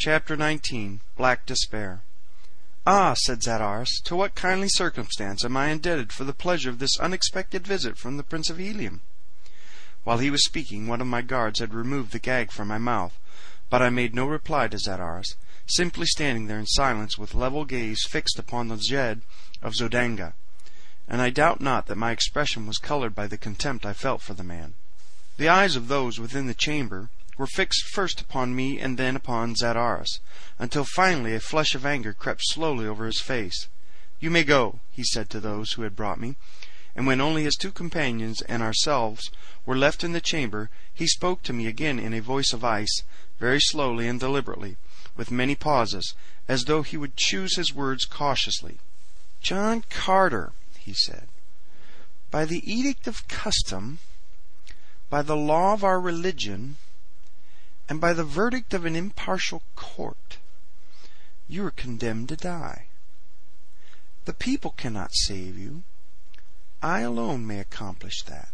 Chapter 19. Black Despair. "Ah," said Zadaras, "to what kindly circumstance am I indebted for the pleasure of this unexpected visit from the Prince of Helium?" While he was speaking, one of my guards had removed the gag from my mouth, but I made no reply to Zadaras, simply standing there in silence with level gaze fixed upon the Djed of Zodanga, and I doubt not that my expression was colored by the contempt I felt for the man. The eyes of those within the chamber were fixed first upon me and then upon Zadaras, until finally a flush of anger crept slowly over his face. "You may go," he said to those who had brought me, and when only his two companions and ourselves were left in the chamber, he spoke to me again in a voice of ice, very slowly and deliberately, with many pauses, as though he would choose his words cautiously. "John Carter," he said, "by the edict of custom, by the law of our religion, and by the verdict of an impartial court, you are condemned to die. The people cannot save you. I alone may accomplish that.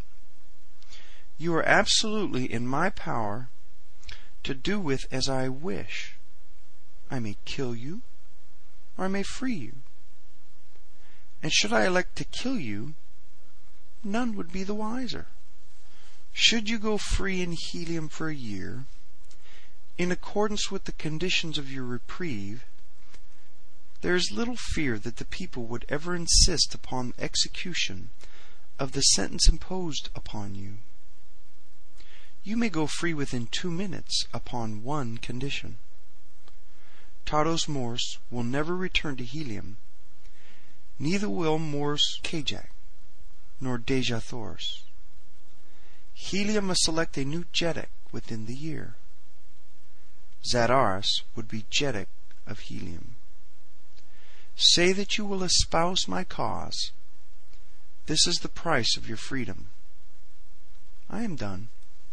You are absolutely in my power to do with as I wish. I may kill you, or I may free you. And should I elect to kill you, none would be the wiser. Should you go free in Helium for a year, in accordance with the conditions of your reprieve, there is little fear that the people would ever insist upon execution of the sentence imposed upon you. You may go free within 2 minutes upon one condition. Tardos Mors will never return to Helium, neither will Mors Kajak, nor Dejah Thoris. Helium must select a new Jeddak within the year. Zadaras would be Jeddak of Helium. Say that you will espouse my cause. This is the price of your freedom. I am done."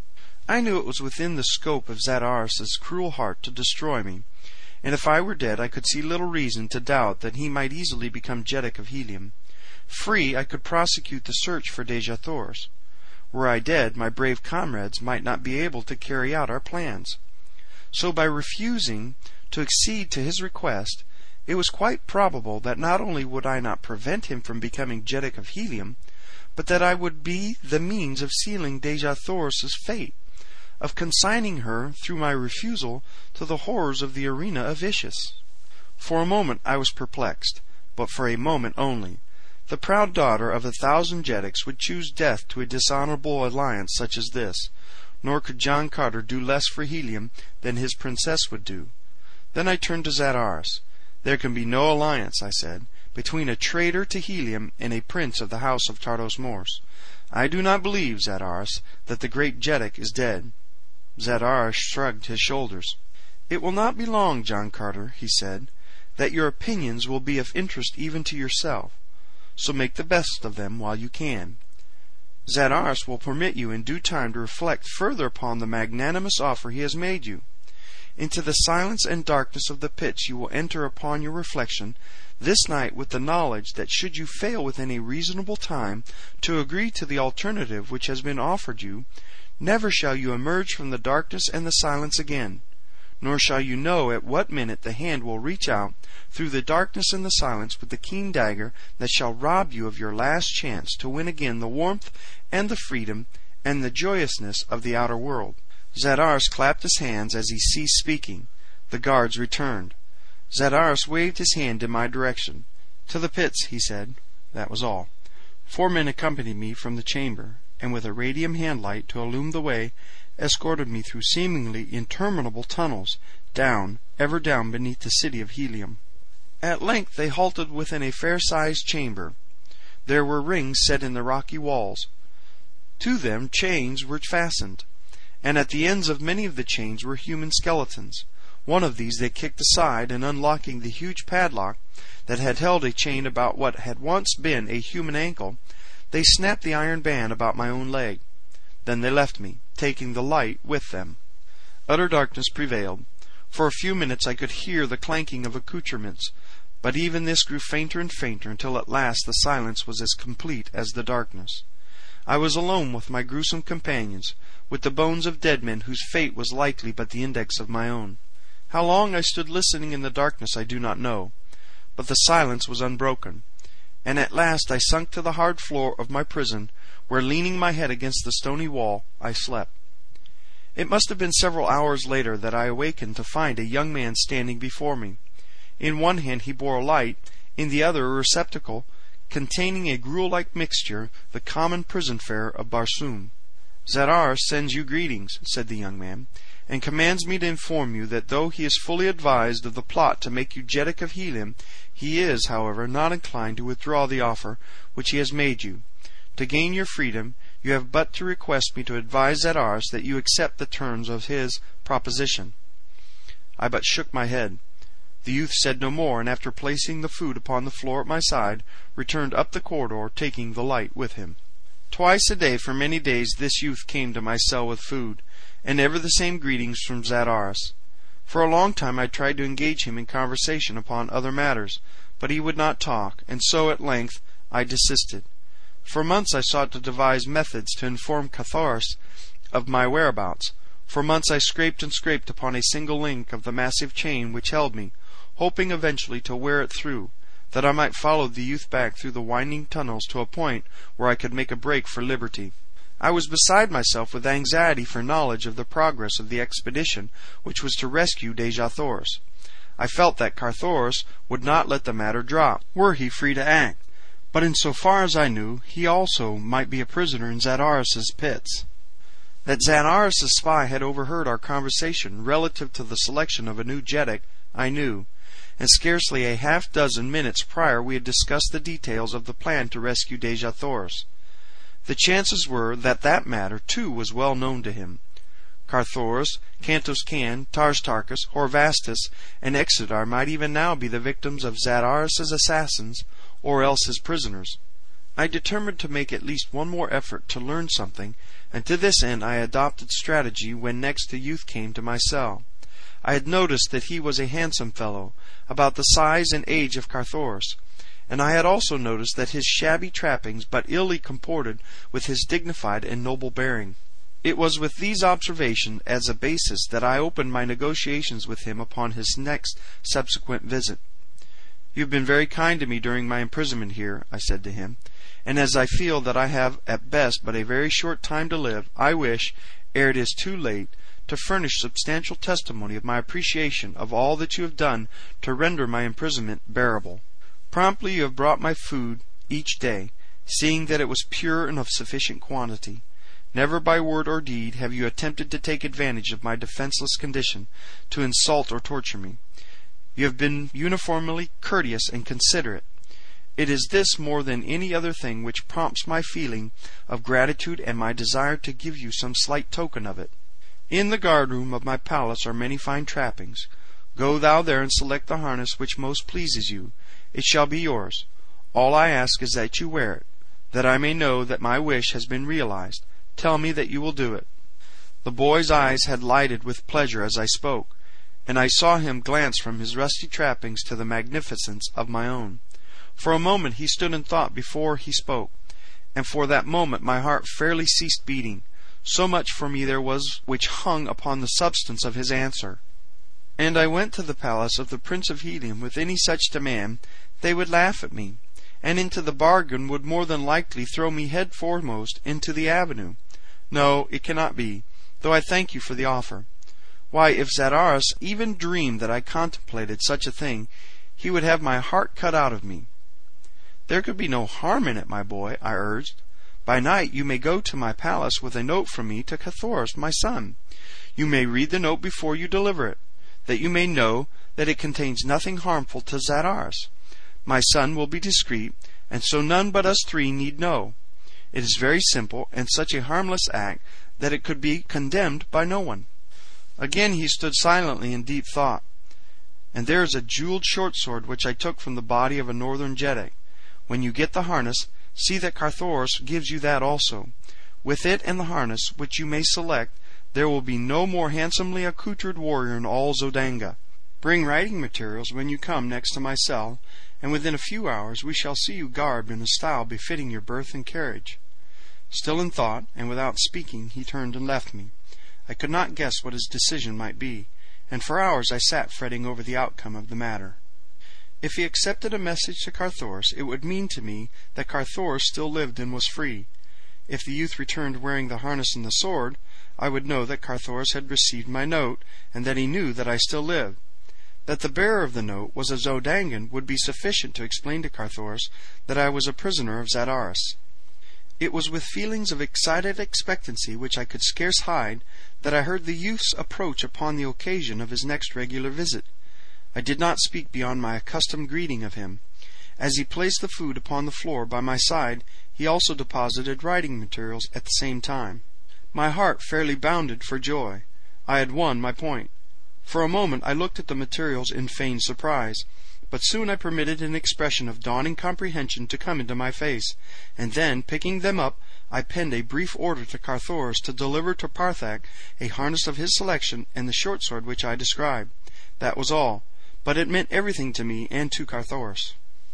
I knew it was within the scope of Zadaras's cruel heart to destroy me, and if I were dead I could see little reason to doubt that he might easily become Jeddak of Helium. Free, I could prosecute the search for Dejah Thoris. Were I dead, my brave comrades might not be able to carry out our plans. So by refusing to accede to his request, it was quite probable that not only would I not prevent him from becoming Jeddak of Helium, but that I would be the means of sealing Dejah Thoris's fate, of consigning her, through my refusal, to the horrors of the arena of Ishis. For a moment I was perplexed, but for a moment only. The proud daughter of 1,000 Jeddaks would choose death to a dishonorable alliance such as this, nor could John Carter do less for Helium than his princess would do. Then I turned to Zadaras. "There can be no alliance," I said, "between a traitor to Helium and a prince of the house of Tardos Mors. I do not believe, Zadaras, that the great Jeddak is dead." Zadaras shrugged his shoulders. "It will not be long, John Carter," he said, "that your opinions will be of interest even to yourself, so make the best of them while you can. Zadaras will permit you in due time to reflect further upon the magnanimous offer he has made you. Into the silence and darkness of the pits you will enter upon your reflection this night with the knowledge that should you fail within a reasonable time to agree to the alternative which has been offered you, never shall you emerge from the darkness and the silence again, nor shall you know at what minute the hand will reach out through the darkness and the silence with the keen dagger that shall rob you of your last chance to win again the warmth and the freedom and the joyousness of the outer world." Zadaras clapped his hands as he ceased speaking. The guards returned. Zadaras waved his hand in my direction. "To the pits," he said. That was all. 4 men accompanied me from the chamber, and with a radium handlight to illume the way, escorted me through seemingly interminable tunnels, down, ever down beneath the city of Helium. At length they halted within a fair-sized chamber. There were rings set in the rocky walls. To them chains were fastened, and at the ends of many of the chains were human skeletons. One of these they kicked aside, and unlocking the huge padlock that had held a chain about what had once been a human ankle, they snapped the iron band about my own leg. Then they left me, taking the light with them. Utter darkness prevailed. For a few minutes I could hear the clanking of accoutrements, but even this grew fainter and fainter until at last the silence was as complete as the darkness. I was alone with my gruesome companions, with the bones of dead men whose fate was likely but the index of my own. How long I stood listening in the darkness I do not know, but the silence was unbroken, and at last I sunk to the hard floor of my prison, where, leaning my head against the stony wall, I slept. It must have been several hours later that I awakened to find a young man standing before me. In one hand he bore a light, in the other a receptacle containing a gruel-like mixture, the common prison fare of Barsoom. "Zadaras sends you greetings," said the young man, "and commands me to inform you that though he is fully advised of the plot to make you Jeddak of Helium, he is, however, not inclined to withdraw the offer which he has made you. To gain your freedom, you have but to request me to advise Zadaras that you accept the terms of his proposition." I but shook my head. The youth said no more, and after placing the food upon the floor at my side, returned up the corridor, taking the light with him. Twice a day for many days this youth came to my cell with food, and ever the same greetings from Zadaras. For a long time I tried to engage him in conversation upon other matters, but he would not talk, and so at length I desisted. For months I sought to devise methods to inform Carthoris of my whereabouts. For months I scraped and scraped upon a single link of the massive chain which held me, hoping eventually to wear it through, that I might follow the youth back through the winding tunnels to a point where I could make a break for liberty. I was beside myself with anxiety for knowledge of the progress of the expedition which was to rescue Dejathoris. I felt that Carthoris would not let the matter drop, were he free to act, but in so far as I knew, he also might be a prisoner in Zadaras's pits. That Zadaras's spy had overheard our conversation relative to the selection of a new Jeddak, I knew, and scarcely a half-dozen minutes prior we had discussed the details of the plan to rescue Dejathoris. The chances were that that matter, too, was well known to him. Carthoris, Cantos Can, Tarstarchus, Horvastus, and Exodar might even now be the victims of Zadaras's assassins, or else his prisoners. I determined to make at least one more effort to learn something, and to this end I adopted strategy when next the youth came to my cell. I had noticed that he was a handsome fellow, about the size and age of Carthoris, and I had also noticed that his shabby trappings but illy comported with his dignified and noble bearing. It was with these observations as a basis that I opened my negotiations with him upon his next subsequent visit. "You have been very kind to me during my imprisonment here," I said to him, "and as I feel that I have at best but a very short time to live, I wish, ere it is too late, to furnish substantial testimony of my appreciation of all that you have done to render my imprisonment bearable. Promptly you have brought my food each day, seeing that it was pure and of sufficient quantity. Never by word or deed have you attempted to take advantage of my defenseless condition to insult or torture me. You have been uniformly courteous and considerate. It is this more than any other thing which prompts my feeling of gratitude and my desire to give you some slight token of it. In the guard-room of my palace are many fine trappings. Go thou there and select the harness which most pleases you. It shall be yours. All I ask is that you wear it, that I may know that my wish has been realized. Tell me that you will do it." The boy's eyes had lighted with pleasure as I spoke, and I saw him glance from his rusty trappings to the magnificence of my own. For a moment he stood in thought before he spoke, and for that moment my heart fairly ceased beating. So much for me there was which hung upon the substance of his answer. And I went to the palace of the Prince of Helium with any such demand, they would laugh at me, and into the bargain would more than likely throw me head foremost into the avenue. No, it cannot be, though I thank you for the offer. Why, if Zadaras even dreamed that I contemplated such a thing, he would have my heart cut out of me. "There could be no harm in it, my boy," I urged. "By night you may go to my palace with a note from me to Carthoris, my son. You may read the note before you deliver it, that you may know that it contains nothing harmful to Zadaras. My son will be discreet, and so none but us three need know. It is very simple, and such a harmless act that it could be condemned by no one." Again he stood silently in deep thought. "And there is a jeweled short sword which I took from the body of a northern Jeddak. When you get the harness, see that Carthoris gives you that also. With it and the harness, which you may select, there will be no more handsomely accoutred warrior in all Zodanga. Bring writing materials when you come next to my cell, and within a few hours we shall see you garbed in a style befitting your birth and carriage." Still in thought, and without speaking, he turned and left me. I could not guess what his decision might be, and for hours I sat fretting over the outcome of the matter. If he accepted a message to Carthoris, it would mean to me that Carthoris still lived and was free. If the youth returned wearing the harness and the sword, I would know that Carthoris had received my note, and that he knew that I still lived. That the bearer of the note was a Zodangan would be sufficient to explain to Carthoris that I was a prisoner of Zadaris. It was with feelings of excited expectancy, which I could scarce hide, that I heard the youth's approach upon the occasion of his next regular visit. I did not speak beyond my accustomed greeting of him. As he placed the food upon the floor by my side, he also deposited writing materials at the same time. My heart fairly bounded for joy. I had won my point. For a moment I looked at the materials in feigned surprise, but soon I permitted an expression of dawning comprehension to come into my face, and then, picking them up, I penned a brief order to Carthoris to deliver to Parthak a harness of his selection and the short sword which I described. That was all, but it meant everything to me and to Carthoris.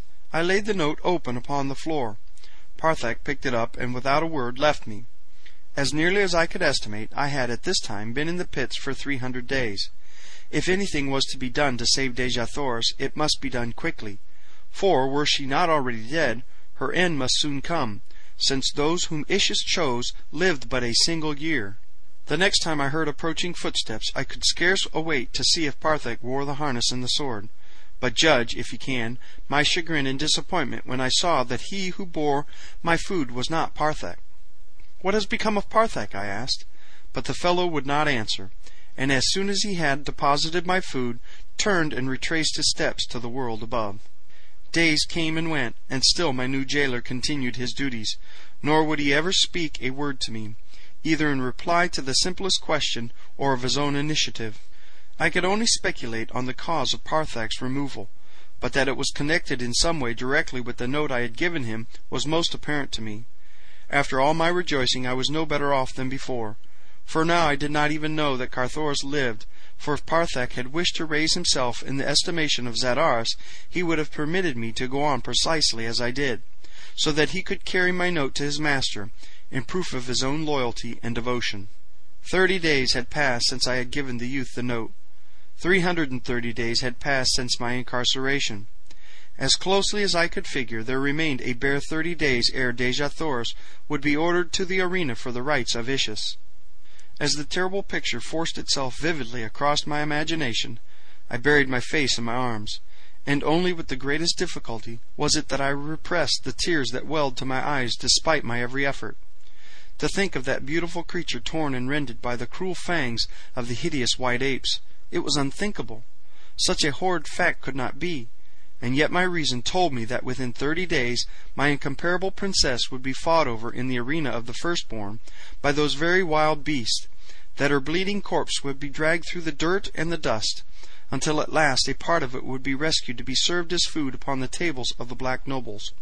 I laid the note open upon the floor. Parthak picked it up, and without a word left me. As nearly as I could estimate, I had at this time been in the pits for 300 days. If anything was to be done to save Dejah Thoris, it must be done quickly, for, were she not already dead, her end must soon come, since those whom Ishus chose lived but a single year. The next time I heard approaching footsteps, I could scarce await to see if Parthak wore the harness and the sword. But judge, if you can, my chagrin and disappointment when I saw that he who bore my food was not Parthak. "What has become of Parthak?" I asked, but the fellow would not answer, and as soon as he had deposited my food, turned and retraced his steps to the world above. Days came and went, and still my new jailer continued his duties, nor would he ever speak a word to me, either in reply to the simplest question or of his own initiative. I could only speculate on the cause of Parthak's removal, but that it was connected in some way directly with the note I had given him was most apparent to me. After all my rejoicing, I was no better off than before, for now I did not even know that Carthoris lived, for if Parthak had wished to raise himself in the estimation of Zadaris, he would have permitted me to go on precisely as I did, so that he could carry my note to his master, in proof of his own loyalty and devotion. 30 days had passed since I had given the youth the note. 330 days had passed since my incarceration. As closely as I could figure, there remained a bare 30 days ere Dejah Thoris would be ordered to the arena for the rites of Ishus. As the terrible picture forced itself vividly across my imagination, I buried my face in my arms, and only with the greatest difficulty was it that I repressed the tears that welled to my eyes despite my every effort. To think of that beautiful creature torn and rended by the cruel fangs of the hideous white apes, it was unthinkable. Such a horrid fact could not be, and yet my reason told me that within 30 days my incomparable princess would be fought over in the arena of the firstborn by those very wild beasts, that her bleeding corpse would be dragged through the dirt and the dust, until at last a part of it would be rescued to be served as food upon the tables of the black nobles.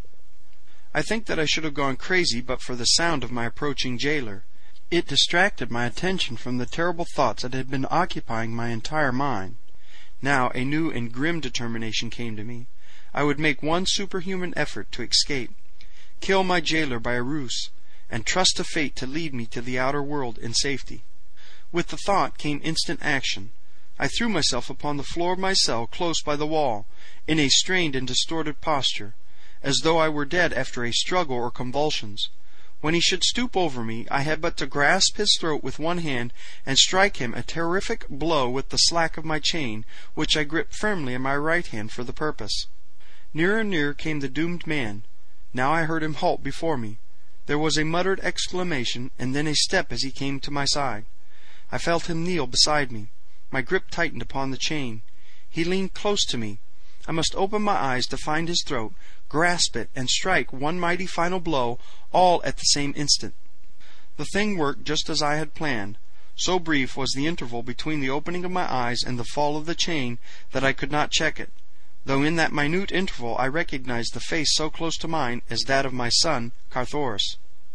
I think that I should have gone crazy but for the sound of my approaching jailer. It distracted my attention from the terrible thoughts that had been occupying my entire mind. Now a new and grim determination came to me. I would make one superhuman effort to escape, kill my jailer by a ruse, and trust to fate to lead me to the outer world in safety. With the thought came instant action. I threw myself upon the floor of my cell close by the wall, in a strained and distorted posture, as though I were dead after a struggle or convulsions. When he should stoop over me, I had but to grasp his throat with one hand and strike him a terrific blow with the slack of my chain, which I gripped firmly in my right hand for the purpose. Nearer and nearer came the doomed man. Now I heard him halt before me. There was a muttered exclamation, and then a step as he came to my side. I felt him kneel beside me. My grip tightened upon the chain. He leaned close to me. I must open my eyes to find his throat, grasp it, and strike one mighty final blow, all at the same instant. The thing worked just as I had planned. So brief was the interval between the opening of my eyes and the fall of the chain that I could not check it, though in that minute interval I recognized the face so close to mine as that of my son Carthoris.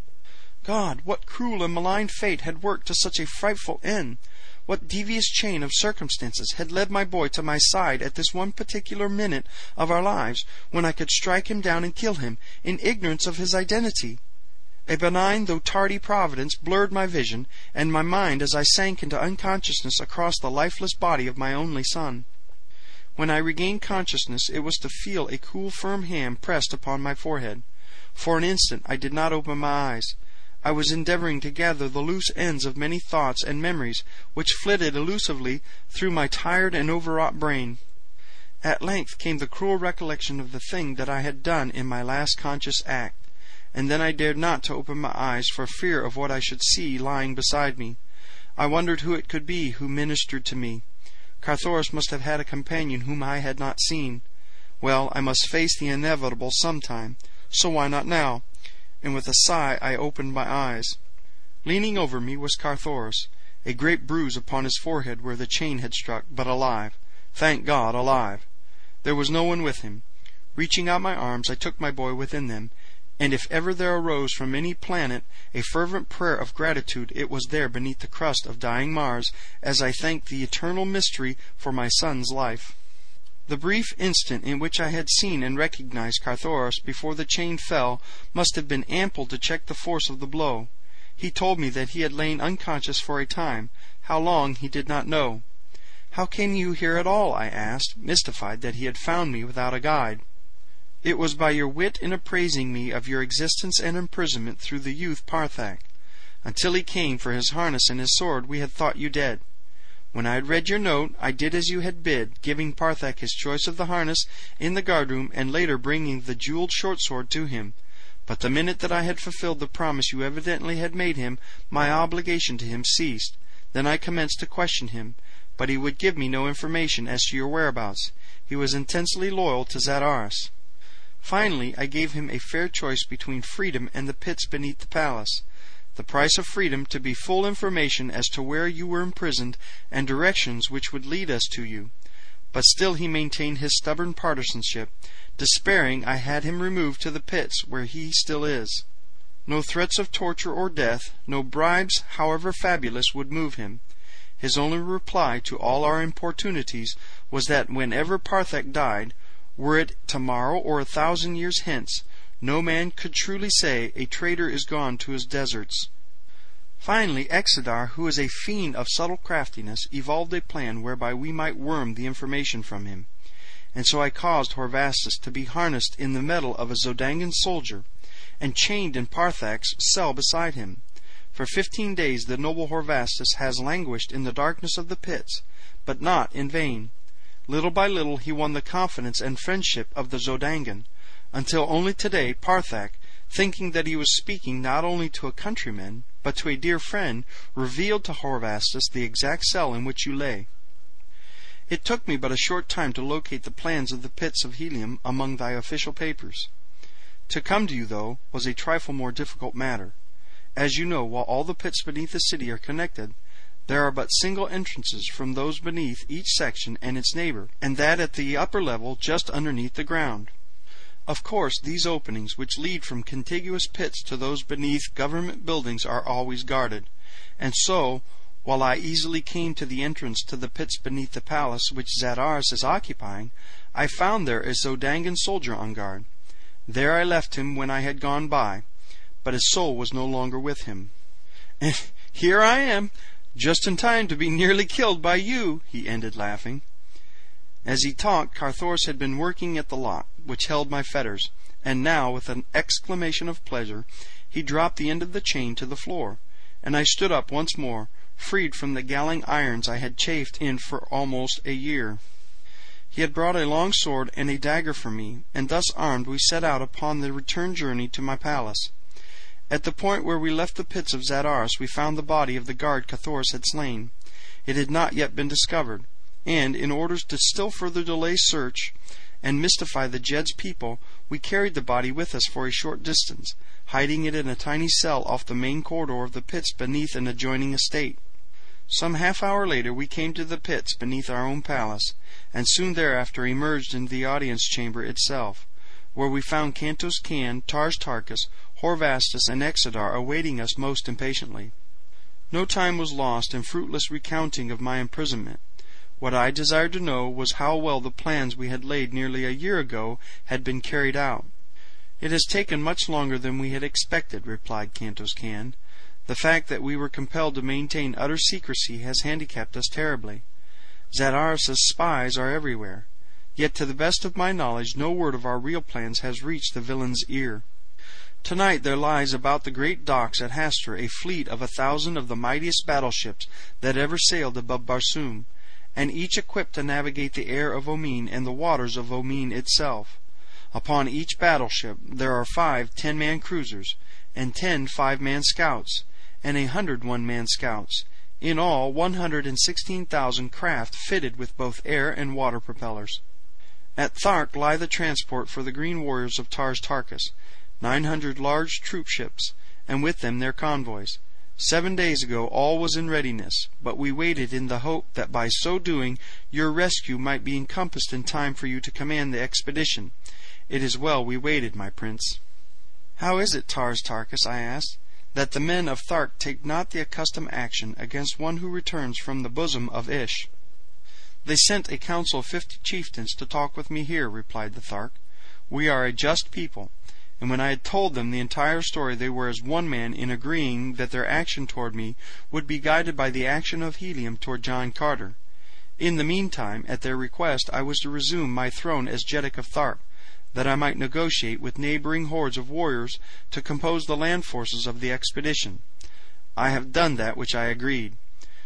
God, what cruel and malign fate had worked to such a frightful end! What devious chain of circumstances had led my boy to my side at this one particular minute of our lives, when I could strike him down and kill him, in ignorance of his identity? A benign though tardy providence blurred my vision and my mind as I sank into unconsciousness across the lifeless body of my only son. When I regained consciousness it was to feel a cool, firm hand pressed upon my forehead. For an instant I did not open my eyes. I was endeavoring to gather the loose ends of many thoughts and memories which flitted elusively through my tired and overwrought brain. At length came the cruel recollection of the thing that I had done in my last conscious act, and then I dared not to open my eyes for fear of what I should see lying beside me. I wondered who it could be who ministered to me. Carthoris must have had a companion whom I had not seen. Well, I must face the inevitable some time, so why not now? And with a sigh I opened my eyes. Leaning over me was Carthoris, a great bruise upon his forehead where the chain had struck, but alive. Thank God, alive. There was no one with him. Reaching out my arms, I took my boy within them, and if ever there arose from any planet a fervent prayer of gratitude, it was there beneath the crust of dying Mars, as I thanked the eternal mystery for my son's life. The brief instant in which I had seen and recognized Carthoris before the chain fell must have been ample to check the force of the blow. He told me that he had lain unconscious for a time. How long he did not know. "How came you here at all?" I asked, mystified that he had found me without a guide. "It was by your wit in appraising me of your existence and imprisonment through the youth Parthak. Until he came for his harness and his sword we had thought you dead. When I had read your note, I did as you had bid, giving Parthak his choice of the harness in the guardroom, and later bringing the jeweled short sword to him. But the minute that I had fulfilled the promise you evidently had made him, my obligation to him ceased. Then I commenced to question him, but he would give me no information as to your whereabouts. He was intensely loyal to Zadaris. Finally, I gave him a fair choice between freedom and the pits beneath the palace. The price of freedom to be full information as to where you were imprisoned and directions which would lead us to you. But still he maintained his stubborn partisanship. Despairing, I had him removed to the pits, where he still is. No threats of torture or death, no bribes, however fabulous, would move him. His only reply to all our importunities was that whenever Parthak died, were it tomorrow or 1,000 years hence, no man could truly say a traitor is gone to his deserts. Finally, Exodar, who is a fiend of subtle craftiness, evolved a plan whereby we might worm the information from him. And so I caused Horvastus to be harnessed in the metal of a Zodangan soldier, and chained in Parthak's cell beside him. For 15 days the noble Horvastus has languished in the darkness of the pits, but not in vain. Little by little he won the confidence and friendship of the Zodangan, until only today Parthak, thinking that he was speaking not only to a countryman, but to a dear friend, revealed to Horvastus the exact cell in which you lay. It took me but a short time to locate the plans of the pits of Helium among thy official papers. To come to you, though, was a trifle more difficult matter. As you know, while all the pits beneath the city are connected, there are but single entrances from those beneath each section and its neighbor, and that at the upper level just underneath the ground. Of course, these openings which lead from contiguous pits to those beneath government buildings are always guarded, and so, while I easily came to the entrance to the pits beneath the palace which Zadaris is occupying, I found there a Zodangan soldier on guard. There I left him when I had gone by, but his soul was no longer with him. "And here I am, just in time to be nearly killed by you," he ended, laughing. As he talked, Carthoris had been working at the lock which held my fetters, and now, with an exclamation of pleasure, he dropped the end of the chain to the floor, and I stood up once more, freed from the galling irons I had chafed in for almost a year. He had brought a long sword and a dagger for me, and thus armed we set out upon the return journey to my palace. At the point where we left the pits of Zadaris we found the body of the guard Carthoris had slain. It had not yet been discovered, and, in order to still further delay search and mystify the Jed's people, we carried the body with us for a short distance, hiding it in a tiny cell off the main corridor of the pits beneath an adjoining estate. Some half-hour later we came to the pits beneath our own palace, and soon thereafter emerged into the audience chamber itself, where we found Kantos Kan, Tars Tarkas, Horvastus, and Exodar awaiting us most impatiently. No time was lost in fruitless recounting of my imprisonment. What I desired to know was how well the plans we had laid nearly a year ago had been carried out. "It has taken much longer than we had expected," replied Kantos Kan. "The fact that we were compelled to maintain utter secrecy has handicapped us terribly. Zadaras's spies are everywhere. Yet to the best of my knowledge no word of our real plans has reached the villain's ear. Tonight there lies about the great docks at Hastur a fleet of 1,000 of the mightiest battleships that ever sailed above Barsoom, and each equipped to navigate the air of Omin and the waters of Omin itself. Upon each battleship there are 5 10-man cruisers, and 10 5-man scouts, and 100 1-man scouts, in all 116,000 craft fitted with both air and water propellers. At Thark lie the transport for the green warriors of Tars Tarkas, 900 large troop ships, and with them their convoys. 7 days ago all was in readiness, but we waited in the hope that by so doing your rescue might be encompassed in time for you to command the expedition. It is well we waited, my prince." "How is it, Tars Tarkas," I asked, "that the men of Thark take not the accustomed action against one who returns from the bosom of Ish?" "They sent a council of 50 chieftains to talk with me here," replied the Thark. "We are a just people, and when I had told them the entire story they were as one man in agreeing that their action toward me would be guided by the action of Helium toward John Carter. In the meantime, at their request, I was to resume my throne as Jeddak of Thark, that I might negotiate with neighboring hordes of warriors to compose the land forces of the expedition. I have done that which I agreed.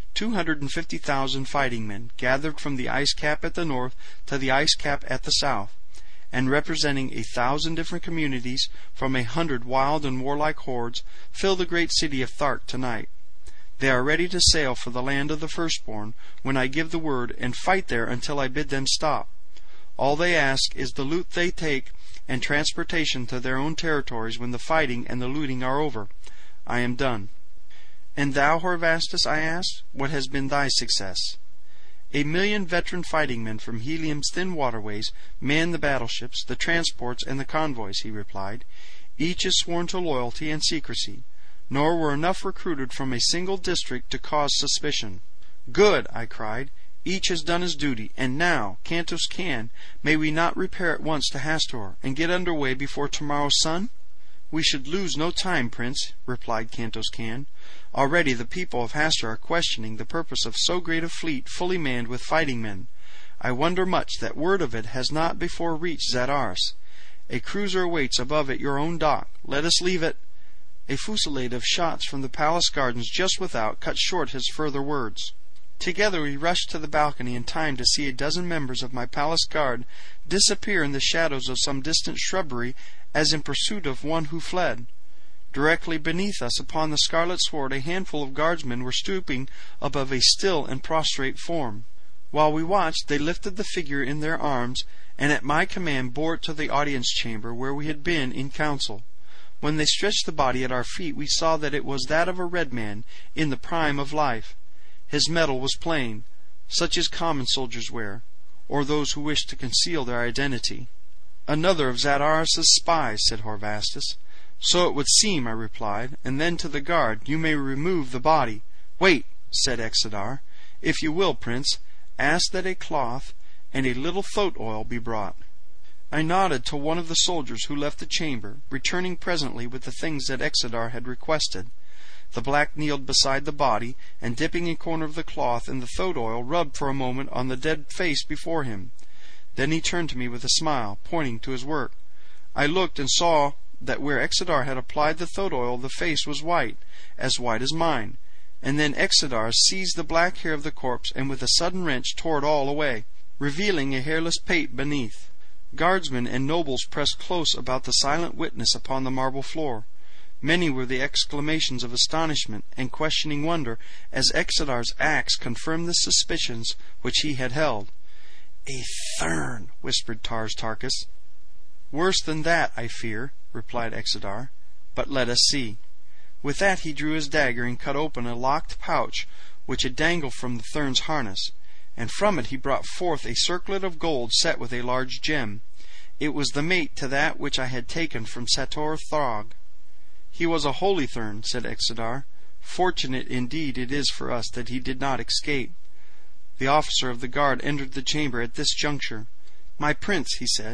250,000 fighting men, gathered from the ice cap at the north to the ice cap at the south, and representing 1,000 different communities from 100 wild and warlike hordes, fill the great city of Thark tonight. They are ready to sail for the land of the firstborn when I give the word, and fight there until I bid them stop. All they ask is the loot they take and transportation to their own territories when the fighting and the looting are over. I am done." "And thou, Horvastus," I asked, "what has been thy success?" "1,000,000 veteran fighting men from Helium's thin waterways man the battleships, the transports, and the convoys," he replied. "Each is sworn to loyalty and secrecy, nor were enough recruited from a single district to cause suspicion." "Good!" I cried. "Each has done his duty, and now, Kantos Kan, may we not repair at once to Hastur, and get under way before tomorrow's sun?" "We should lose no time, Prince," replied Kantos Kan. "Already the people of Hastur are questioning the purpose of so great a fleet fully manned with fighting men. I wonder much that word of it has not before reached Zadaras. A cruiser awaits above at your own dock. Let us leave it—" A fusillade of shots from the palace gardens just without cut short his further words. Together we rushed to the balcony in time to see a dozen members of my palace guard disappear in the shadows of some distant shrubbery as in pursuit of one who fled. Directly beneath us upon the scarlet sward a handful of guardsmen were stooping above a still and prostrate form. While we watched they lifted the figure in their arms, and at my command bore it to the audience chamber where we had been in council. When they stretched the body at our feet we saw that it was that of a red man in the prime of life. His metal was plain, such as common soldiers wear, or those who wish to conceal their identity. "Another of Zadaras's spies," said Horvastus. "So it would seem," I replied, and then to the guard, "You may remove the body." "Wait," said Exodar. "If you will, Prince, ask that a cloth and a little thoat oil be brought." I nodded to one of the soldiers who left the chamber, returning presently with the things that Exodar had requested. The black kneeled beside the body, and dipping a corner of the cloth in the thoat oil, rubbed for a moment on the dead face before him. Then he turned to me with a smile, pointing to his work. I looked and saw that where Exodar had applied the thoat oil the face was white as mine, and then Exodar seized the black hair of the corpse and with a sudden wrench tore it all away, revealing a hairless pate beneath. Guardsmen and nobles pressed close about the silent witness upon the marble floor. Many were the exclamations of astonishment and questioning wonder as Exodar's axe confirmed the suspicions which he had held. "A Thurn," whispered Tars Tarkas. "Worse than that, I fear," replied Exodar. "But let us see." With that he drew his dagger and cut open a locked pouch which had dangled from the Thurn's harness, and from it he brought forth a circlet of gold set with a large gem. It was the mate to that which I had taken from Sator Throg. "He was a holy Thurn," said Exodar. "Fortunate indeed it is for us that he did not escape." The officer of the guard entered the chamber at this juncture. "My prince," he said,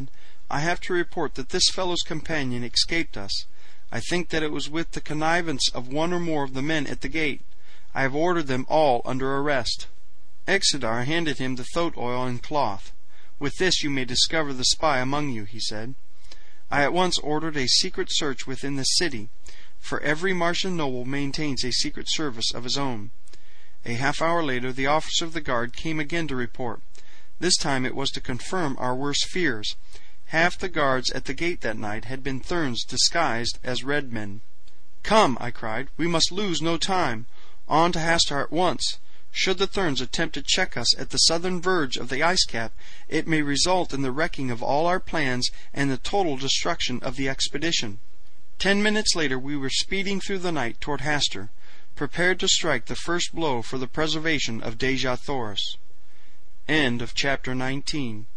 I have to report that this fellow's companion escaped us. I think that it was with the connivance of one or more of the men at the gate. I have ordered them all under arrest." Exidar handed him the thoat oil and cloth. "With this you may discover the spy among you," he said. I at once ordered a secret search within the city, for every Martian noble maintains a secret service of his own. A half-hour later the officer of the guard came again to report. This time it was to confirm our worst fears. Half the guards at the gate that night had been Therns disguised as red men. "Come," I cried, "we must lose no time. On to Hastur at once. Should the Therns attempt to check us at the southern verge of the ice cap, it may result in the wrecking of all our plans and the total destruction of the expedition." 10 minutes later we were speeding through the night toward Hastur, prepared to strike the first blow for the preservation of Dejah Thoris. End of chapter 19.